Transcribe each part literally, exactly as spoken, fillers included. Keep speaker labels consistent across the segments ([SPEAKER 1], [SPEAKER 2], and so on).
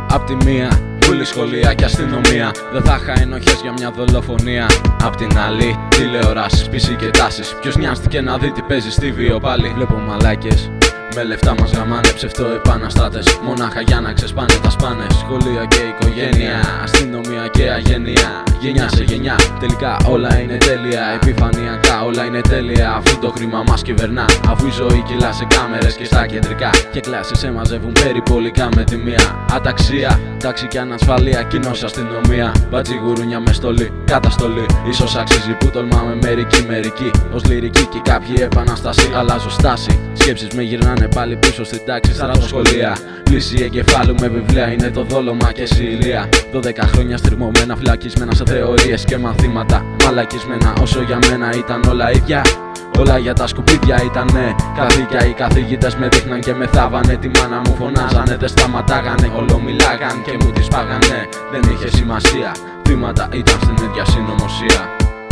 [SPEAKER 1] Απ' τη μία, βούλη, σχολεία και αστυνομία. Δεν θα είχα ενοχές για μια δολοφονία. Απ' την άλλη, τηλεοράσεις, πι σι και τάσεις. Ποιος νοιάστηκε να δει τι παίζει στη βίο πάλι. Βλέπω μαλάκες με λεφτά μας γαμάνε, ψευτό επαναστάτες. Μονάχα για να ξεσπάνε τα σπάνε. Σχολεία και οικογένεια, αστυνομία και αγένεια. Γενιά σε γενιά, τελικά όλα είναι τέλεια. Επιφανειακά όλα είναι τέλεια. Αφού το χρήμα μας κυβερνά. Αφού η ζωή κυλά σε κάμερες και στα κεντρικά. Και κλάσεις έμαζεύουν περιπολικά με τη μία. Αταξία, τάξη και ανασφάλεια, κοινός αστυνομία. Μπατζι γουρούνια με στολή, καταστολή. Ίσως αξίζει που τολμάμε μερικοί μερικοί. Ως λυρικοί και κάποιοι επανάσταση. Αλλάζω στάση, σκέψεις με γυρνάνε πάλι πίσω στην τάξη. Στρατοσχολεία, πλήση εγκεφάλου με βιβλία είναι το δόλωμα και σιλία. Δώδεκα χρόνια στριμωμένα, φυλακισμένα σε θεωρίες και μαθήματα. Μαλακισμένα όσο για μένα ήταν όλα ίδια. Όλα για τα σκουπίδια ήτανε καθήκια. Οι καθηγητές με δείχναν και με θάβανε. Τη μάνα μου φωνάζανε, δεν σταματάγανε. Όλο μιλάγαν και μου τις πάγανε. Δεν είχε σημασία, θύματα ήταν στην ίδια συνωμοσία.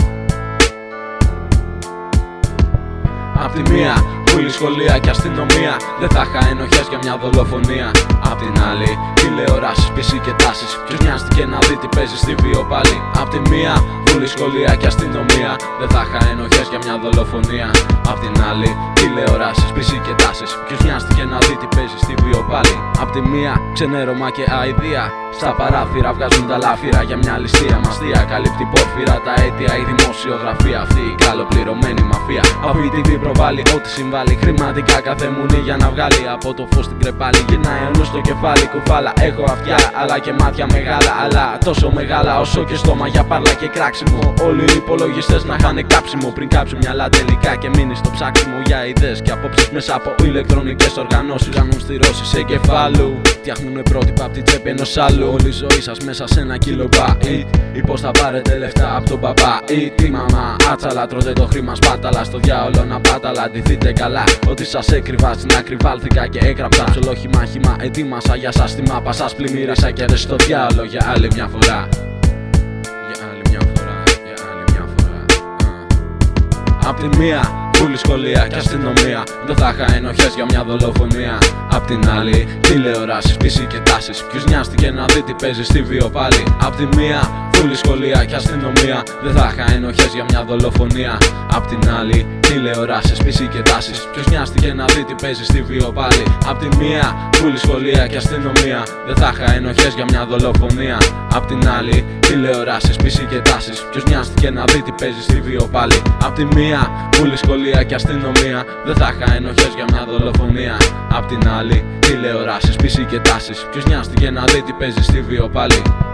[SPEAKER 1] Απ' τη μία, βούλη, σχολεία και αστυνομία. Δεν θα είχα ενοχές για μια δολοφονία. Απ' την άλλη, τηλεοράσεις, πι σι και τάσεις. Ποιος νοιάστηκε να δει τι παίζει στη βίο πάλι. Απ' τη μία, βούλη, σχολεία και αστυνομία. Δεν θα είχα ενοχές για μια δολοφονία. Απ' την άλλη, τηλεοράσεις, πι σι και τάσεις. Ποιος νοιάστηκε να δει τι παίζει στη βίο πάλι. Απ' τη μία, ξενέρωμα και αηδία. Στα παράθυρα βγάζουν τα λάφυρα για μια ληστεία μαστεία. Καλύπτει πόρφυρα τα αίτια, η δημοσιογραφία. Αυτή η καλοπληρωμένη μαφία. Από η τι βι προβάλλει ό,τι συμβάλλει. Χρηματικά κάθε μουνή για να βγάλει από το φως την κρεπάλη. Γυρνάει ο νους στο κεφάλι, κουφάλα. Έχω αυτιά αλλά και μάτια μεγάλα. Αλλά τόσο μεγάλα όσο και στόμα για πάρλα και κράξιμο. Όλοι οι υπολογιστές να χάνε κάψιμο πριν κάψουν μυαλά τελικά και μείνει στο ψάξιμο για ιδέες και απόψεις μέσα από ηλεκτρονικές οργανώσεις. Κάνουν στηρώσεις εγκεφάλου. Φτιάχνουνε πρότυπα απ' την τσέπη ενός άλλου. Όλη η ζωή σας μέσα σε ένα κιλομπάιτ. Ή πως θα πάρετε λεφτά απ' τον παπά ή τη μαμά. Άτσαλα τρώτε το χρήμα σπάταλα. Στο διάολο να πάταλα, ντυθείτε καλά. Ότι σας έκρυβα στην άκρη βάλθηκα και έγραψα. Ψολόχη μάχημα ετοίμασα για σας τη μάπα. Σας πλημμύρισα και ρε στο διάολο για άλλη μια φορά. Για άλλη μια φορά, για άλλη μια φορά. uh. Απ' τη μία, βούλη, σχολεία και αστυνομία. Δεν θα είχα ενοχές για μια δολοφονία. Απ' την άλλη, τηλεοράσεις, πι σι και τάσεις. Ποιος νοιάστηκε να δει τι παίζει στη βίο πάλι. Απ' τη μία, βούλη, σχολεία και αστυνομία. Δεν θα είχα ενοχές για μια δολοφονία. Απ' την άλλη, τηλεοράσεις, πι σι και τάσεις. Ποιος νοιάστηκε να δει τι παίζει στη βίο πάλι. Απ' τη μία, βούλη, σχολεία και αστυνομία. Δεν θα είχα ενοχές για μια δολοφονία. Απ' την άλλη, τηλεοράσεις, πι σι και τάσεις. Ποιος νοιάστηκε να δει τι παίζει στη βίο πάλι. Απ' τη μία, βούλη, σχολεία και αστυνομία. Δεν θα είχα ενοχές για μια δολοφονία. Απ' την άλλη, τηλεοράσεις, πι σι και τάσεις. Ποιος νοιάστηκε να δει τι παίζει στη βίο πάλι.